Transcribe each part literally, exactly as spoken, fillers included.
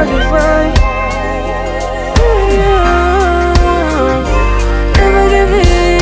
forty-five. Never give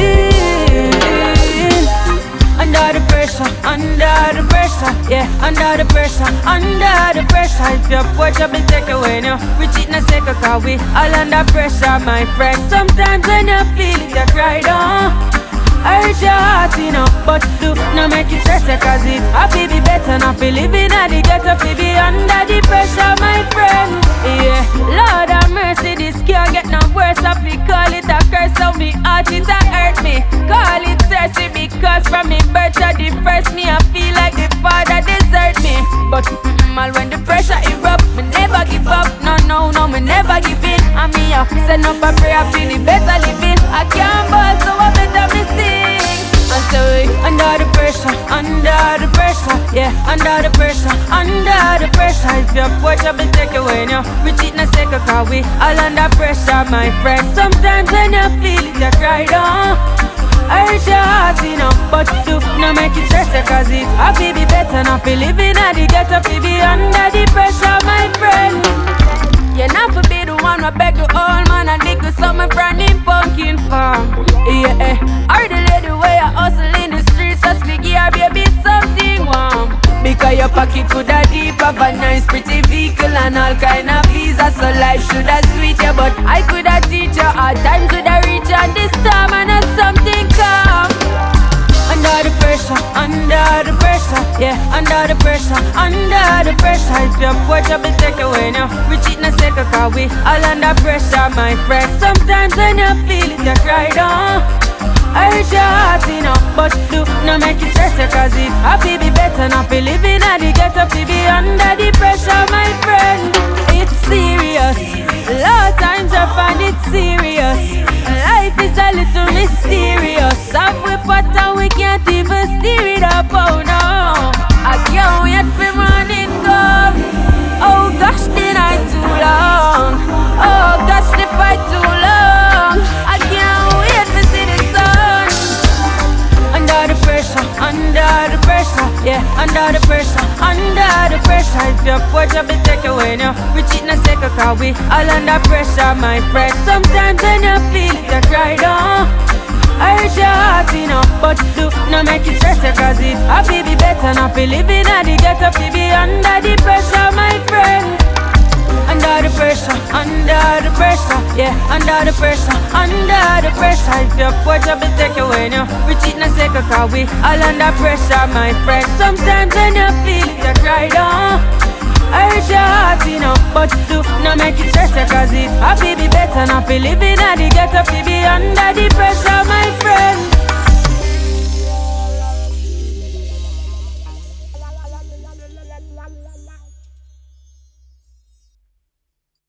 in. Under the pressure, under the pressure, yeah, under the pressure, under the pressure. If your porch up and take away now, we cheat in a second, cause we all under pressure, my friend. Sometimes when you feel it, you cry down. Hurt your heart, you know, but do not make it stress, cause it happy be better, not feel living at the ghetto, feel be under the pressure, my friend. Yeah, Lord have mercy, this can't get no worse. I feel call it a curse, so me heart it a hurt me. Call it thirsty because from me birth to the first me, I feel like the father desert me. But mm, all when the pressure erupt, me never give up. No, no, no, me never give in. I mean, I send up a prayer, feel it better living. I can't ball, so I better me sing. And so we under the pressure, under the pressure, yeah, under the pressure, under the pressure. If your porch up and take away now, we cheat in a second, cause we all under pressure, my friend. Sometimes when you feel it, you cry down. Hurt your heart, you know, but do not make it stress, cause it happy be better, not feel living at the ghetto, feel be under the pressure, my friend. You not for be the one who beg the old man and dig the summer from him pumpkin farm. Yeah, eh. Or the lady where you hustle in the streets, just to give your baby something warm. Because your pocket could have deep, have a nice pretty vehicle and all kind of visa. So life should have sweet you, but I could have teach you. Hard times would have reach you, and this time I know something come. Under the pressure, under the pressure, yeah, under the pressure, under the pressure. If your porch up and take away now, we cheat in a second, cause we all under pressure, my friend. Sometimes when you feel it, you cry down. Hurt your heart, you know, but do not make it stress, cause it happy be better, not feel living at the ghetto, feel be under the pressure, my friend. It's serious, a lot of times I find it serious. Life is a little mysterious. Some we pot and we can't even steer it up, oh no. I can't wait for morning come. Oh gosh, the night too long. Oh gosh, the fight too long. I can't wait to see the sun. Under the pressure, under the pressure, yeah, under the pressure, under the pressure. If your porch up and take away now, we cheat in a second, cause we all under pressure, my friend. Sometimes when you feel it, you cry down. Hurt your heart, you know, but do not make it stress, cause it happy be better, not feel living at the ghetto, feel be under the pressure, my friend. Under the pressure, under the pressure, yeah, under the pressure, under the pressure. If your porch up and take away now, we cheat in a second, cause we all under pressure, my friend. Sometimes when you feel it, you cry down. Hurt your heart, you know, but do not make it stress, cause it happy be better, not feel living at the ghetto, feel be under the pressure, my friend.